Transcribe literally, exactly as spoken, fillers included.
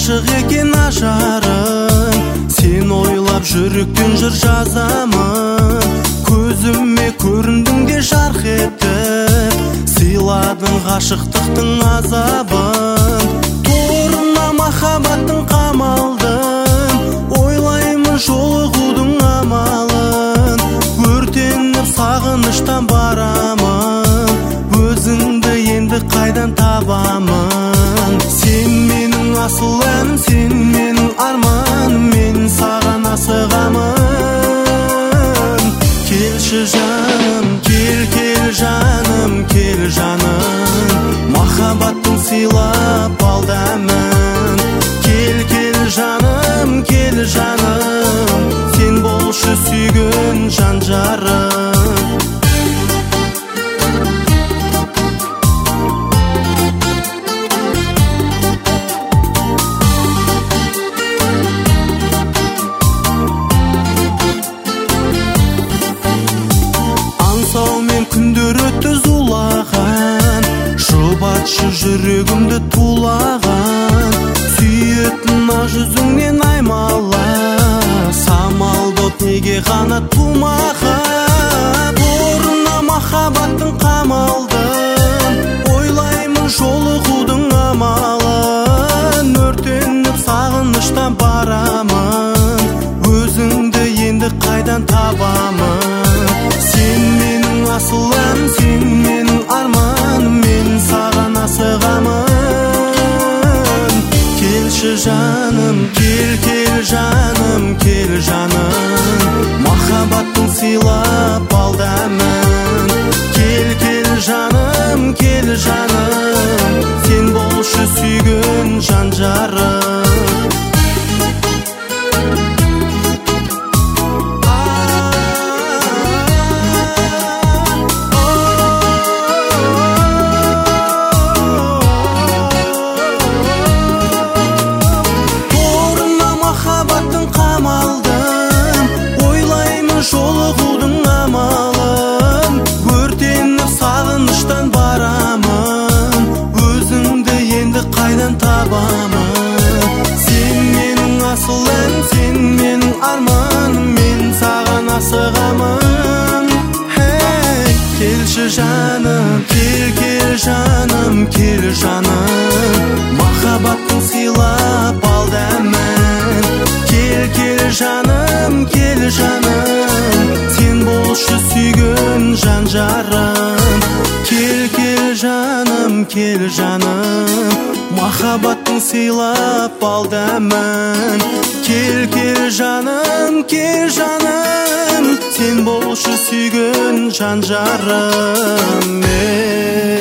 ашық екен ажарың, сен ойлап жүректен жыр жазамын. Көзіме көріндің де жарқ етіп, сыйладың ғашықтықтың азабын. Торына махаббаттың қамалдың, ойлаймын жолығудың амалын. Өртеніп сағыныштан барамын, өзіңді енді қайдан табамын. Сен менің асыл әнім, сен менің арманым, мен саған асығамын. Келші жаным, кел, кел жаным, кел жаным, махаббаттың сыйлап ал дәмін. Кел, кел жаным, кел жаным, сен болшы сүйген жан жарым. Аңсаумен күндер өтті зулаған, жұбатшы жүрегімді тулаған. Сүйетін ақ жүзіңнен аймала, самал боп неге қанат тумаған. Орнына махаббаттың қамалдың, ойлаймын жолығудың амалын. Өртеніп сағыныштан барамын, өзіңді енді қайдан табамын. Сен менің асыл әнім, сен менің арманым, мен саған асығамын. Келші жаным, кел, кел жаным, кел жаным, махаббаттың сыйлап ал дәмін. Кел, кел жаным, кел жаным, сен болшы сүйген жан жарым. Жолығудың амалын, өртеніп сағыныштан барамын, өзіңді енді қайдан табамын. Сен менің асыл әнім, сен менің арманым, мен саған асығамын. Hey, келші жаным, кел, кел жаным, кел жаным, махаббаттың сыйлап ал дәмін. Кел, кел жаным, кел жаным, сен болшы сүйген жан жарым. Кел, кел жаным, кел жаным, махаббаттың сыйлап ал дәмін. Кел, кел жаным, кел жаным, сен болшы сүйген жан жарым.